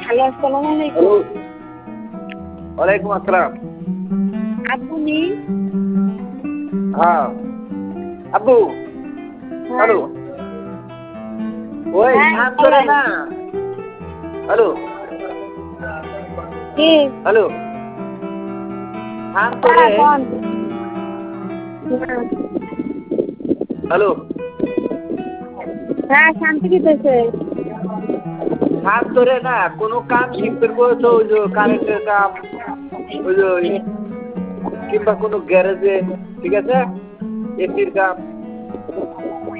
Hello, আসসালামু আলাইকুম। Hello, ওয়ালাইকুম আসসালাম। আপনি? হ্যাঁ, আব্বু। হ্যাঁ, হ্যালো, ওই হ্যাঁ, ধান ধরে বলেন। না। হ্যালো, কি? হ্যালো, ধান ধরে। হ্যাঁ, কোন? হ্যাঁ, হ্যালো, হ্যাঁ, শান্তি দিতেছে। ধান ধরে না কোনো কাম শিখতে করেছো, ওই যে কারেন্টের কাম, ওই যে কিংবা কোনো গ্যারেজে, ঠিক আছে, এসির কাম।